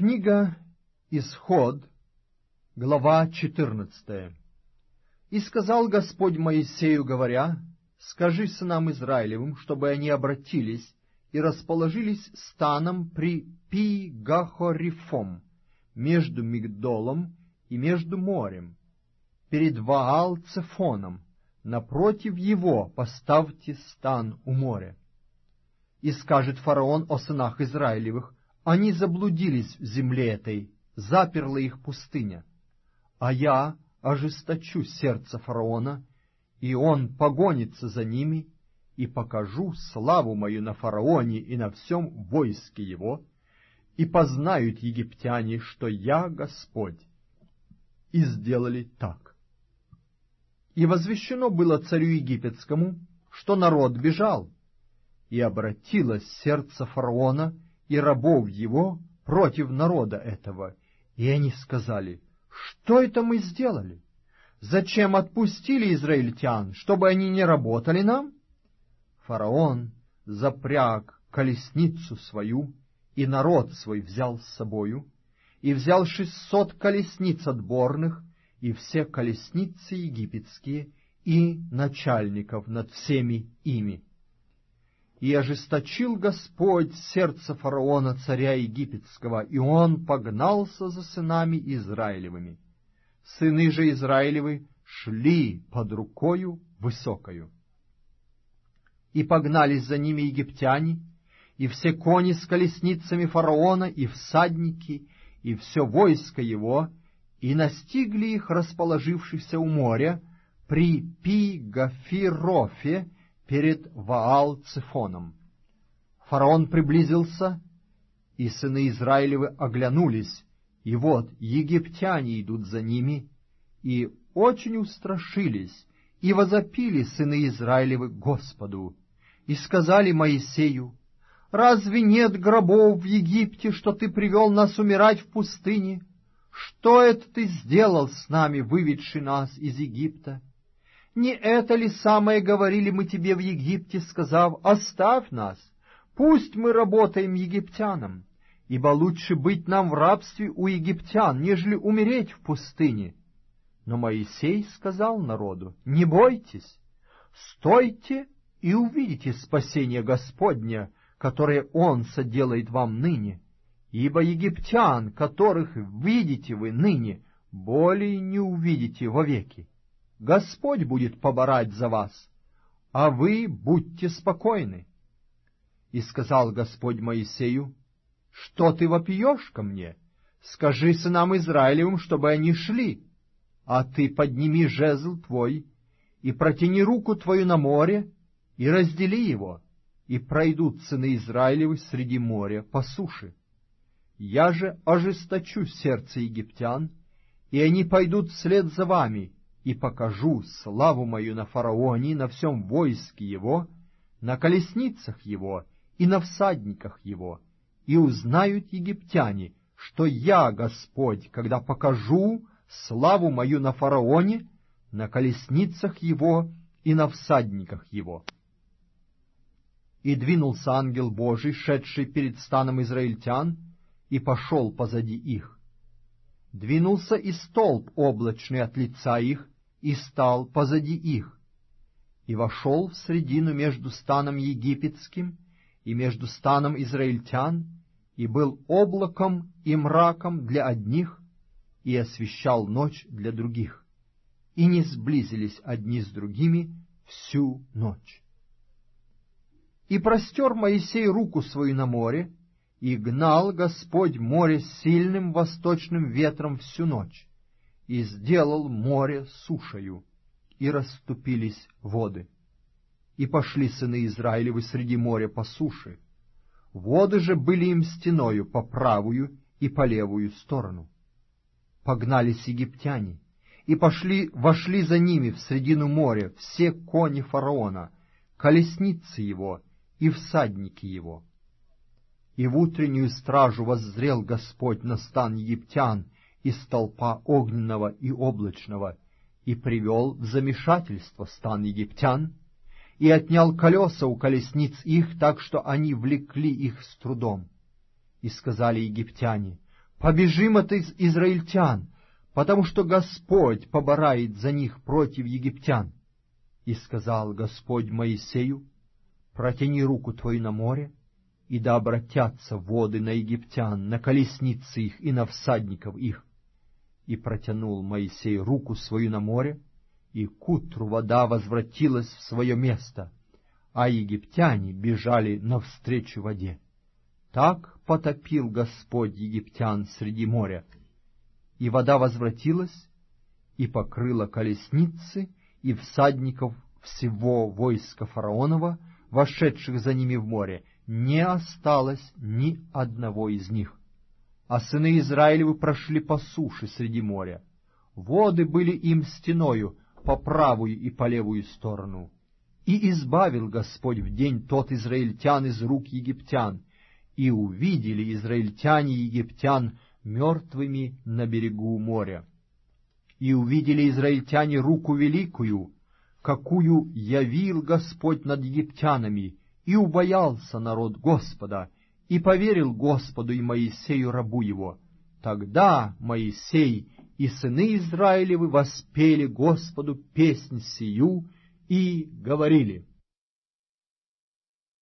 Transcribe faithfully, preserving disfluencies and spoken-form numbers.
Книга Исход, глава четырнадцатая. «И сказал Господь Моисею, говоря, скажи сынам Израилевым, чтобы они обратились и расположились станом при Пи-Гахорифом, между Мигдолом и между морем, перед Ваал-Цефоном, напротив его поставьте стан у моря. И скажет фараон о сынах Израилевых, они заблудились в земле этой, заперла их пустыня. А я ожесточу сердце фараона, и он погонится за ними, и покажу славу мою на фараоне и на всем войске его, и познают египтяне, что я Господь». И сделали так. И возвещено было царю египетскому, что народ бежал, и обратилось сердце фараона и рабов его против народа этого, и они сказали: «Что это мы сделали? Зачем отпустили израильтян, чтобы они не работали нам?» Фараон запряг колесницу свою, и народ свой взял с собою, и взял шестьсот колесниц отборных, и все колесницы египетские, и начальников над всеми ими. И ожесточил Господь сердце фараона, царя египетского, и он погнался за сынами Израилевыми. Сыны же Израилевы шли под рукою высокою. И погнались за ними египтяне, и все кони с колесницами фараона, и всадники, и все войско его, и настигли их, расположившихся у моря, при Пи-Гафирофе, перед Ваал-Цефоном. Фараон приблизился, и сыны Израилевы оглянулись, и вот египтяне идут за ними, и очень устрашились, и возопили сыны Израилевы Господу, и сказали Моисею: «Разве нет гробов в Египте, что ты привел нас умирать в пустыне? Что это ты сделал с нами, выведший нас из Египта? Не это ли самое говорили мы тебе в Египте, сказав: оставь нас, пусть мы работаем египтянам, ибо лучше быть нам в рабстве у египтян, нежели умереть в пустыне?» Но Моисей сказал народу: «Не бойтесь, стойте и увидите спасение Господня, которое Он соделает вам ныне, ибо египтян, которых видите вы ныне, более не увидите вовеки. Господь будет поборать за вас, а вы будьте спокойны». И сказал Господь Моисею: «Что ты вопиешь ко мне? Скажи сынам Израилевым, чтобы они шли, а ты подними жезл твой, и протяни руку твою на море, и раздели его, и пройдут сыны Израилевы среди моря по суше. Я же ожесточу сердце египтян, и они пойдут вслед за вами, и покажу славу мою на фараоне и на всем войске его, на колесницах его и на всадниках его, и узнают египтяне, что я Господь, когда покажу славу мою на фараоне, на колесницах его и на всадниках его». И двинулся ангел Божий, шедший перед станом израильтян, и пошел позади их. Двинулся и столб облачный от лица их, и стал позади их, и вошел в средину между станом египетским и между станом израильтян, и был облаком и мраком для одних, и освещал ночь для других, и не сблизились одни с другими всю ночь. И простер Моисей руку свою на море, и гнал Господь море сильным восточным ветром всю ночь, и сделал море сушею, и расступились воды. И пошли сыны Израилевы среди моря по суше. Воды же были им стеною по правую и по левую сторону. Погнались египтяне, и пошли, вошли за ними в средину моря все кони фараона, колесницы его и всадники его. И в утреннюю стражу воззрел Господь на стан египтян из столпа огненного и облачного, и привел в замешательство стан египтян, и отнял колеса у колесниц их, так что они влекли их с трудом. И сказали египтяне: побежим от из израильтян, потому что Господь поборает за них против египтян. И сказал Господь Моисею: протяни руку твою на море, и да обратятся воды на египтян, на колесницы их и на всадников их. И протянул Моисей руку свою на море, и к утру вода возвратилась в свое место, а египтяне бежали навстречу воде. Так потопил Господь египтян среди моря. И вода возвратилась и покрыла колесницы и всадников всего войска фараонова, вошедших за ними в море. Не осталось ни одного из них. А сыны Израилевы прошли по суше среди моря. Воды были им стеною по правую и по левую сторону. И избавил Господь в день тот израильтян из рук египтян, и увидели израильтяне египтян мертвыми на берегу моря. И увидели израильтяне руку великую, какую явил Господь над египтянами, и убоялся народ Господа, и поверил Господу и Моисею рабу его. Тогда Моисей и сыны Израилевы воспели Господу песнь сию и говорили: